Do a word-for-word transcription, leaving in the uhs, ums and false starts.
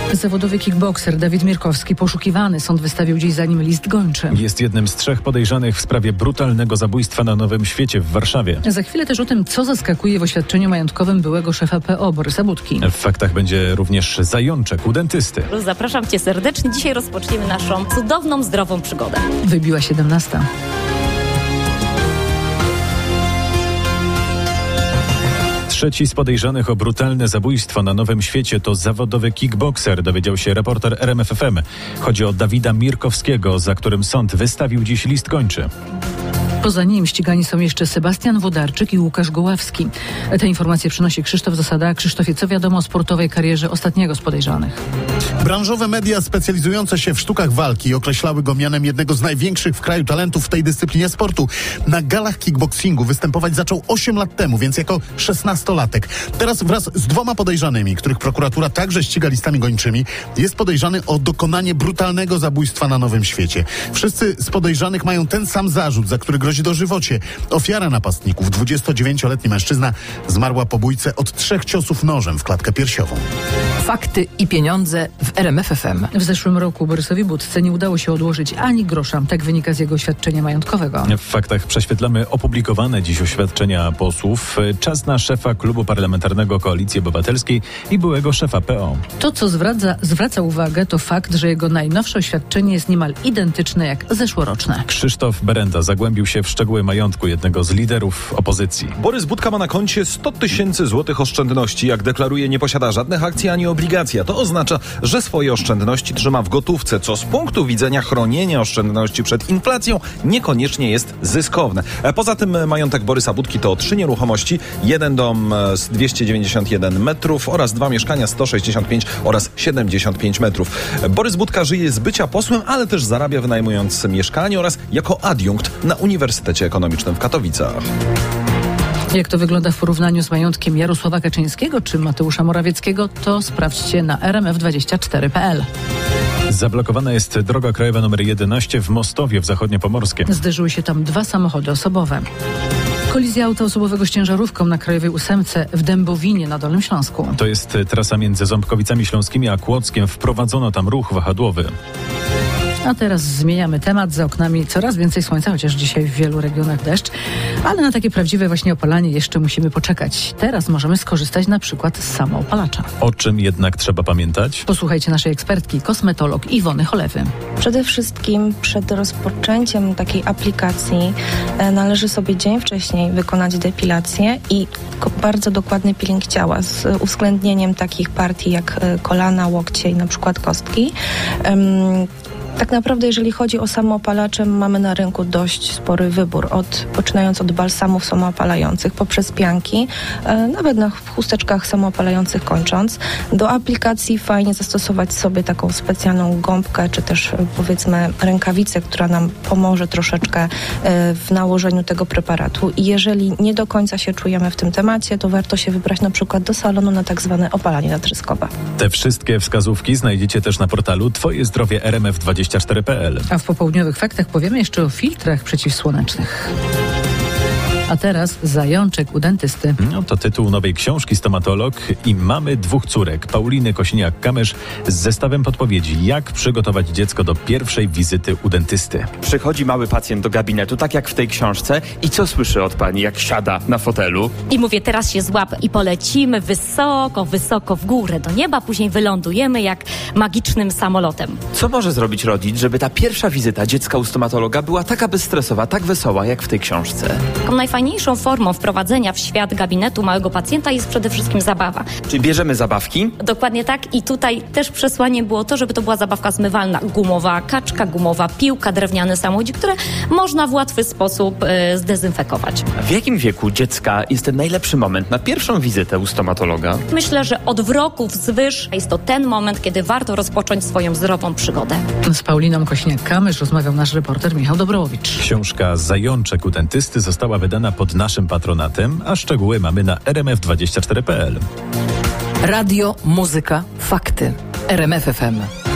Zawodowy kickbokser Dawid Mirkowski poszukiwany. Sąd wystawił dziś za nim list gończy. Jest jednym z trzech podejrzanych w sprawie brutalnego zabójstwa na Nowym Świecie w Warszawie. Za chwilę też o tym, co zaskakuje w oświadczeniu majątkowym byłego szefa P O Borysa Budki. W faktach będzie również zajączek u dentysty. Zapraszam Cię serdecznie. Dzisiaj rozpoczniemy naszą cudowną, zdrową przygodę. Wybiła siedemnasta. Trzeci z podejrzanych o brutalne zabójstwo na Nowym Świecie to zawodowy kickbokser, dowiedział się reporter R M F F M. Chodzi o Dawida Mirkowskiego, za którym sąd wystawił dziś list gończy. Poza nim ścigani są jeszcze Sebastian Włodarczyk i Łukasz Goławski. Te informacje przynosi Krzysztof Zasada. Krzysztofie, co wiadomo o sportowej karierze ostatniego z podejrzanych? Branżowe media specjalizujące się w sztukach walki określały go mianem jednego z największych w kraju talentów w tej dyscyplinie sportu. Na galach kickboxingu występować zaczął osiem lat temu, więc jako szesnastolatek. Teraz wraz z dwoma podejrzanymi, których prokuratura także ściga listami gończymi, jest podejrzany o dokonanie brutalnego zabójstwa na Nowym Świecie. Wszyscy z podejrzanych mają ten sam zarzut, za który grozi dożywocie. Ofiara napastników, dwudziestodziewięcioletni mężczyzna, zmarła po bójce od trzech ciosów nożem w klatkę piersiową. Fakty i pieniądze w R M F F M. W zeszłym roku Borysowi Budce nie udało się odłożyć ani grosza. Tak wynika z jego oświadczenia majątkowego. W faktach prześwietlamy opublikowane dziś oświadczenia posłów. Czas na szefa Klubu Parlamentarnego Koalicji Obywatelskiej i byłego szefa P O. To, co zwraca, zwraca uwagę, to fakt, że jego najnowsze oświadczenie jest niemal identyczne jak zeszłoroczne. Krzysztof Berenda zagłębił się w szczegóły majątku jednego z liderów opozycji. Borys Budka ma na koncie sto tysięcy złotych oszczędności. Jak deklaruje, nie posiada żadnych akcji ani obligacji. A to oznacza, że swoje oszczędności trzyma w gotówce, co z punktu widzenia chronienia oszczędności przed inflacją niekoniecznie jest zyskowne. Poza tym majątek Borysa Budki to trzy nieruchomości, jeden dom z dwieście dziewięćdziesiąt jeden metrów oraz dwa mieszkania sto sześćdziesiąt pięć oraz siedemdziesiąt pięć metrów. Borys Budka żyje z bycia posłem, ale też zarabia wynajmując mieszkanie oraz jako adiunkt na Uniwersytecie Ekonomicznym w Katowicach. Jak to wygląda w porównaniu z majątkiem Jarosława Kaczyńskiego czy Mateusza Morawieckiego, to sprawdźcie na r m f dwadzieścia cztery kropka p l. Zablokowana jest droga krajowa nr jedenaście w Mostowie w Zachodniopomorskiem. Zderzyły się tam dwa samochody osobowe. Kolizja auta osobowego z ciężarówką na Krajowej Ósemce w Dębowinie na Dolnym Śląsku. To jest trasa między Ząbkowicami Śląskimi a Kłodzkiem. Wprowadzono tam ruch wahadłowy. A teraz zmieniamy temat. Za oknami coraz więcej słońca, chociaż dzisiaj w wielu regionach deszcz. Ale na takie prawdziwe właśnie opalanie jeszcze musimy poczekać. Teraz możemy skorzystać na przykład z samoopalacza. O czym jednak trzeba pamiętać? Posłuchajcie naszej ekspertki, kosmetolog Iwony Cholewy. Przede wszystkim przed rozpoczęciem takiej aplikacji należy sobie dzień wcześniej wykonać depilację i bardzo dokładny peeling ciała z uwzględnieniem takich partii jak kolana, łokcie i na przykład kostki. Tak naprawdę, jeżeli chodzi o samoopalacze, mamy na rynku dość spory wybór, od, poczynając od balsamów samoopalających, poprzez pianki, e, nawet na chusteczkach samoopalających kończąc. Do aplikacji fajnie zastosować sobie taką specjalną gąbkę, czy też e, powiedzmy rękawicę, która nam pomoże troszeczkę e, w nałożeniu tego preparatu. I jeżeli nie do końca się czujemy w tym temacie, to warto się wybrać na przykład do salonu na tak zwane opalanie natryskowe. Te wszystkie wskazówki znajdziecie też na portalu Twoje zdrowie R M F dwadzieścia cztery kropka p l. A w popołudniowych faktach powiemy jeszcze o filtrach przeciwsłonecznych. A teraz zajączek u dentysty. No to tytuł nowej książki Stomatolog i mamy dwóch córek. Pauliny Kosiniak-Kamysz z zestawem podpowiedzi, jak przygotować dziecko do pierwszej wizyty u dentysty. Przychodzi mały pacjent do gabinetu, tak jak w tej książce, i co słyszy od pani, jak siada na fotelu? I mówię, teraz się złap i polecimy wysoko, wysoko w górę do nieba, później wylądujemy jak magicznym samolotem. Co może zrobić rodzic, żeby ta pierwsza wizyta dziecka u stomatologa była taka bezstresowa, tak wesoła, jak w tej książce? Najfajniejszą formą wprowadzenia w świat gabinetu małego pacjenta jest przede wszystkim zabawa. Czyli bierzemy zabawki? Dokładnie tak, i tutaj też przesłaniem było to, żeby to była zabawka zmywalna. Gumowa kaczka, gumowa piłka, drewniany samochodzik, które można w łatwy sposób y, zdezynfekować. W jakim wieku dziecka jest ten najlepszy moment na pierwszą wizytę u stomatologa? Myślę, że od wieku wzwyż jest to ten moment, kiedy warto rozpocząć swoją zdrową przygodę. Z Pauliną Kosiniak-Kamysz rozmawiał nasz reporter Michał Dobrowicz. Książka Zajączek u dentysty została wydana pod naszym patronatem, a szczegóły mamy na r m f dwadzieścia cztery kropka p l. Radio, muzyka, fakty. R M F F M.